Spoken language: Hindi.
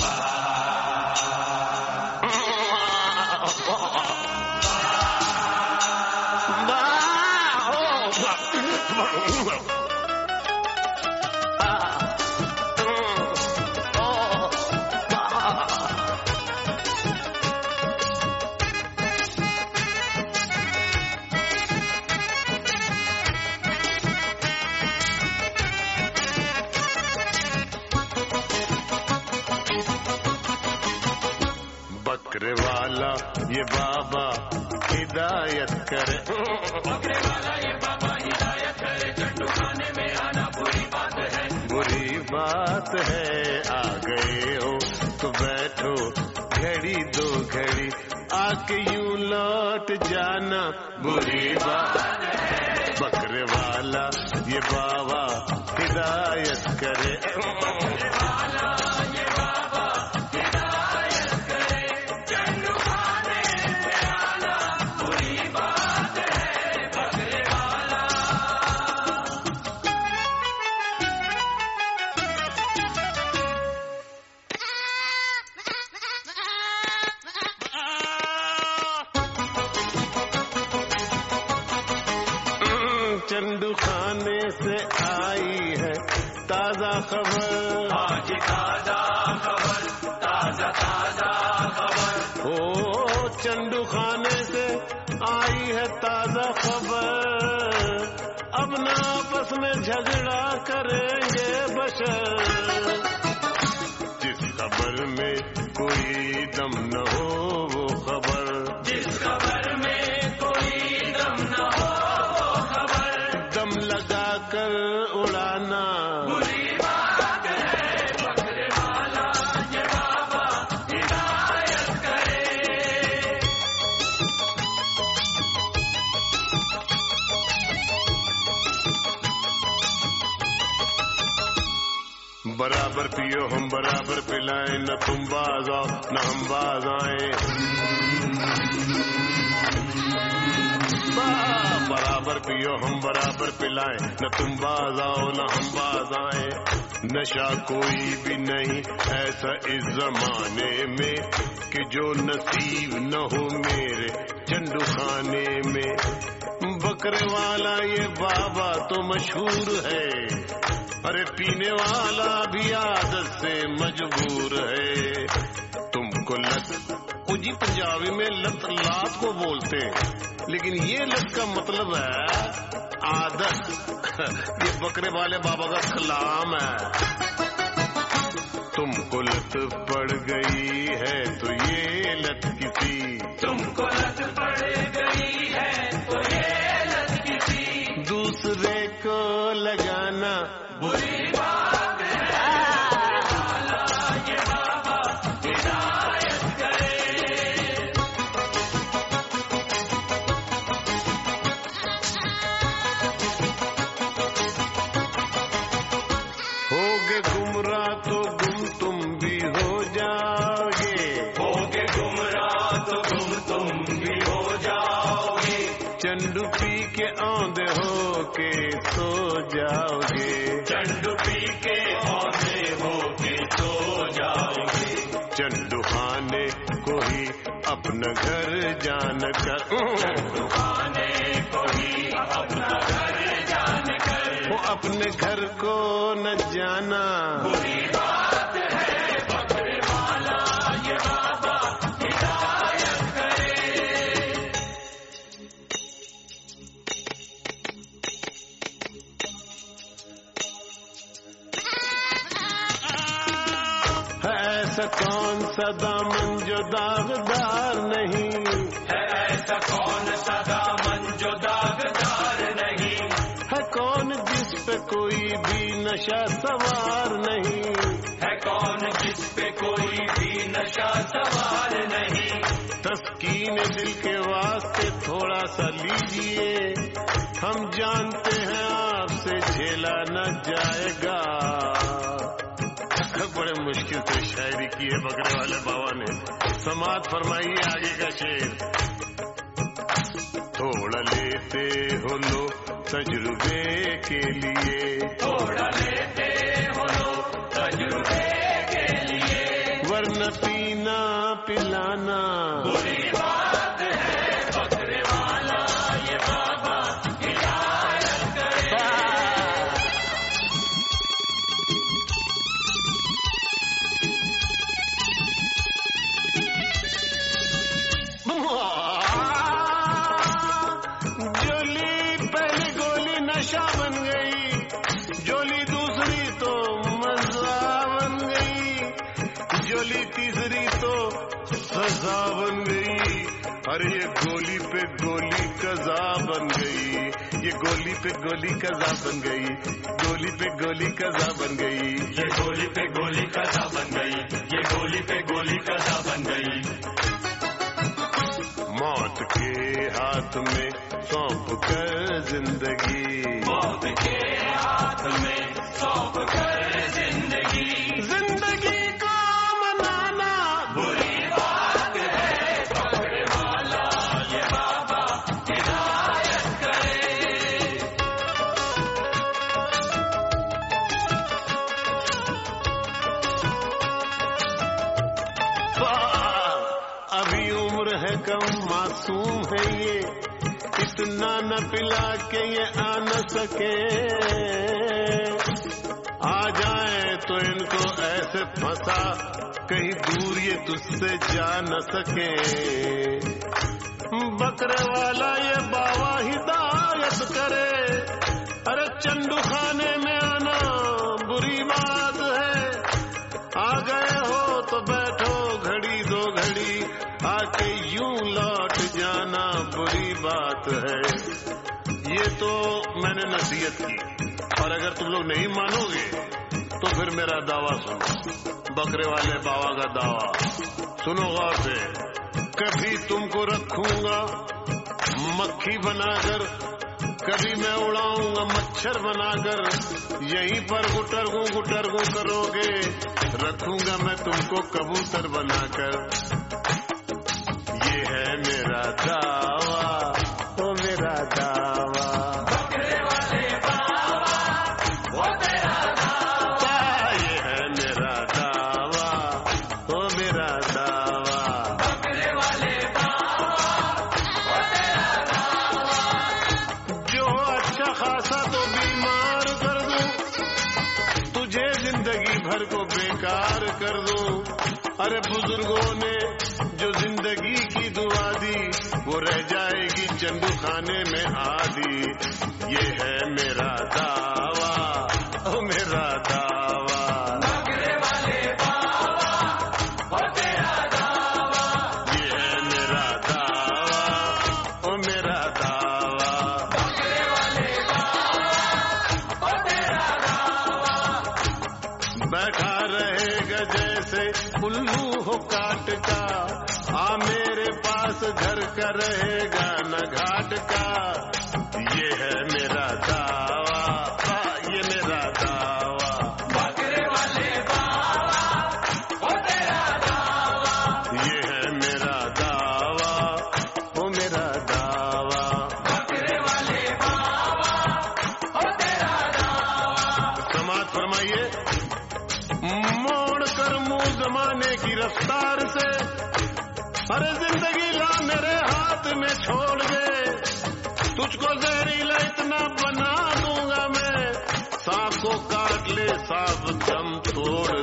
बकरे वाला ये बाबा हिदायत करे, बकरे वाला ये बाबा हिदायत करे, चंडू खाने में आना बुरी बात है, बुरी बात है। आ गए हो तो बैठो घड़ी दो घड़ी, आके यूं लौट जाना बुरी बात है। बकरे वाला ये बाबा हिदायत करे, बकरे वाला ये बाबा हिदायत करे, चंडू खाने में आना बुरी बात है। बकरे वाला चंडू खाने से आई है ताजा खबर, आज ताजा खबर, ताजा ताजा खबर। ओ चंडू खाने से आई है ताजा खबर, अब ना आपस में झगड़ा करेंगे बशर। जिस खबर में कोई दम न हो वो खबर, जिस खबर में कोई दम न हो दम लगा कर उड़ाना बुरी बात है। बकरे वाला ये बाबा हिदायत करे। बराबर पियो हम बराबर पिलाएं, न तुम बाज आओ न हम बाज आए। बराबर पियो हम बराबर पिलाएं, न तुम बाज आओ न हम बाज आए। नशा कोई भी नहीं ऐसा इस जमाने में कि जो नसीब न हो मेरे चंडू खाने में। बकरे वाला ये बाबा तो मशहूर है, अरे पीने वाला भी आदत से मजबूर है। तुमको लत जी पंजाबी में लत लात को बोलते हैं, लेकिन ये लत का मतलब है आदत। ये बकरे वाले बाबा का कलाम है। तुमको लत पड़ गई है तो ये लत किसी, तुमको लत पड़ गई है तो ये लत किसी दूसरे को लगाना बुरी बात है। ये बाबा हिदायत करे। होगे गुमराह तो गुम तुम भी हो जाओगे, होगे गुमराह तो गुम तुम भी हो जाओगे। चंडू पी के औंधे हो के सो जाओगे, चंडू पी के औंधे हो के सो जाओगे। चंडू खाने को ही अपना घर जान कर, चंडू खाने को ही अपना घर जान कर, वो अपने घर को न जाना बुरी बात है। बकरे वाला ये बाबा हिदायत करे। है ऐसा कौन सा दामन जो दागदार नहीं, है ऐसा कौन सा दामन जो दागदार नहीं। है कौन जिस पे कोई भी नशा सवार नहीं, है कौन जिस पे कोई भी नशा सवार नहीं। तस्कीन दिल के वास्ते थोड़ा सा लीजिए, हम जानते हैं आपसे झेला न जाएगा। बड़े मुश्किल से शायरी की है बकरे वाले बाबा ने। समाज फरमाइए आगे का शेर। थोड़ा लेते हो लो तजुर्बे के लिए, थोड़ा लेते हो लो तजुर्बे के लिए। पर न पीना पिलाना बुरी बात है, बकरे वाला ये बाबा हिदायत करे। जोली पहली गोली नशा बन गई, जोली दूसरी तो मजा बन गई, जोली तीसरी तो सजा बन गई, और ये गोली पे गोली कजा बन गई, ये गोली पे गोली कजा बन गई, गोली पे गोली कजा बन गई, ये गोली पे गोली कजा बन गई, ये गोली पे गोली कजा बन गई। मौत के हाथ में सौंप कर जिंदगी, मौत के हाथ में सौंप कर जिंदगी, जिंदगी को मनाना बुरी बात है, बकरे वाला ये बाबा हिदायत करे। अभी उम्र है कम, मासूम है ये, इतना न पिला के ये आ न सके, आ जाए तो इनको ऐसे फंसा कहीं दूर ये तुझसे जा न सके। बकरे वाला ये बाबा हिदायत करे, अरे चंदू खाने में आना बुरी बात है, आ गए हो तो बैठो घड़ी दो घड़ी, आके यूं लौट जाना बुरी बात है। ये तो मैंने नसीहत की, और अगर तुम लोग नहीं मानोगे तो फिर मेरा दावा सुनो, बकरे वाले बाबा का दावा सुनो गौर से। कभी तुमको रखूंगा मक्खी बनाकर, कभी मैं उड़ाऊंगा मच्छर बनाकर, यहीं पर गुटरगू करोगे, रखूंगा मैं तुमको कबूतर बनाकर। ये है मेरा दावा, ओ मेरा दावा, बकरे वाले बाबा वो तेरा दावा, ये है मेरा दावा, ओ मेरा दावा, बकरे वाले बाबा वो तेरा दावा। जो अच्छा खासा तो बीमार कर दूं, तुझे जिंदगी भर को बेकार कर दूं। अरे बुजुर्गों ने जो जिंदगी की दुआ दी, वो रह जाएगी चंदू खाने में आधी। ये है मेरा दावा, ओ मेरा दावा, बकरे वाले बाबा वो तेरा दावा, ये है मेरा दावा, ओ मेरा दावा। बकरे वाले बाबा वो तेरा दावा। बैठा रहेगा जैसे उल्लू हो काट का, आ मेरे पास घर का रहेगा न घाट का। ये है मेरा दावा, ये मेरा दावा, बकरे वाले बाबा वो तेरा दावा, ये है मेरा दावा, ओ मेरा दावा। बकरे वाले बाबा वो तेरा दावा। समाज फरमाइए, मोड़ कर मुंह जमाने की रफ्तार से, अरे जिंदगी ला मेरे हाथ में छोड़ दे, तुझको जहरीला इतना बना दूंगा मैं, सांप को काट ले सांप दम तोड़